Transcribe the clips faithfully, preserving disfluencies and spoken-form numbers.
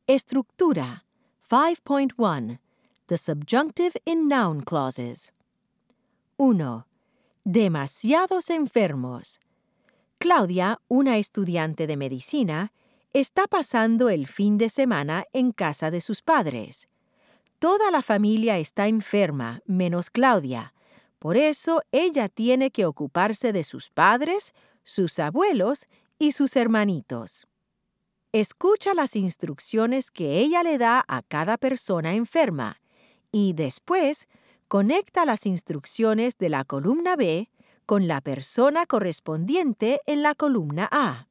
Estructura. five point one. The subjunctive in noun clauses. uno. Demasiados enfermos. Claudia, una estudiante de medicina, está pasando el fin de semana en casa de sus padres. Toda la familia está enferma, menos Claudia. Por eso ella tiene que ocuparse de sus padres, sus abuelos y sus hermanitos. Escucha las instrucciones que ella le da a cada persona enferma y después conecta las instrucciones de la columna B con la persona correspondiente en la columna A.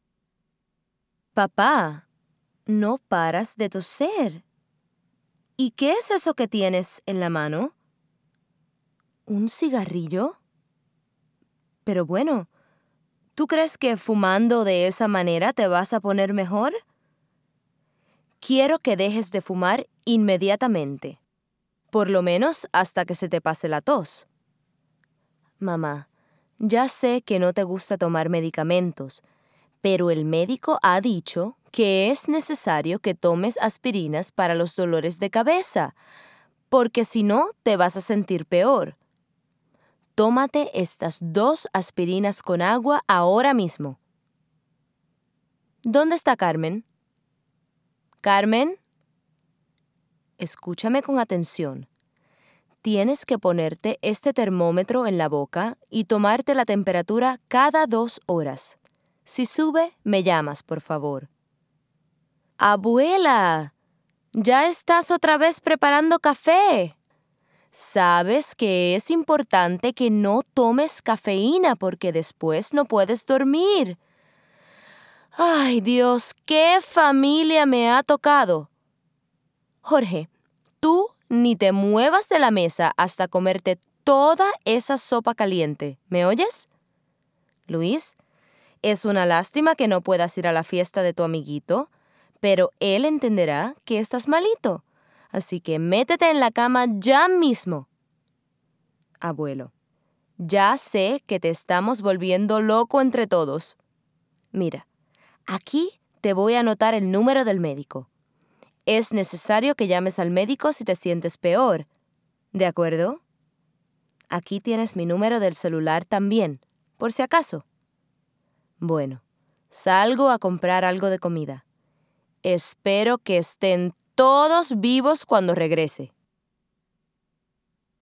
Papá, no paras de toser. ¿Y qué es eso que tienes en la mano? ¿Un cigarrillo? Pero bueno, ¿tú crees que fumando de esa manera te vas a poner mejor? Quiero que dejes de fumar inmediatamente, por lo menos hasta que se te pase la tos. Mamá, ya sé que no te gusta tomar medicamentos, pero el médico ha dicho que es necesario que tomes aspirinas para los dolores de cabeza, porque si no te vas a sentir peor. Tómate estas dos aspirinas con agua ahora mismo. ¿Dónde está Carmen? Carmen, escúchame con atención. Tienes que ponerte este termómetro en la boca y tomarte la temperatura cada dos horas. Si sube, me llamas, por favor. Abuela, ya estás otra vez preparando café. Sabes que es importante que no tomes cafeína porque después no puedes dormir. Ay, Dios, qué familia me ha tocado. Jorge, tú ni te muevas de la mesa hasta comerte toda esa sopa caliente. ¿Me oyes? Luis, es una lástima que no puedas ir a la fiesta de tu amiguito, pero él entenderá que estás malito. Así que métete en la cama ya mismo. Abuelo, ya sé que te estamos volviendo loco entre todos. Mira, aquí te voy a anotar el número del médico. Es necesario que llames al médico si te sientes peor. ¿De acuerdo? Aquí tienes mi número del celular también, por si acaso. Bueno, salgo a comprar algo de comida. Espero que estén todos vivos cuando regrese.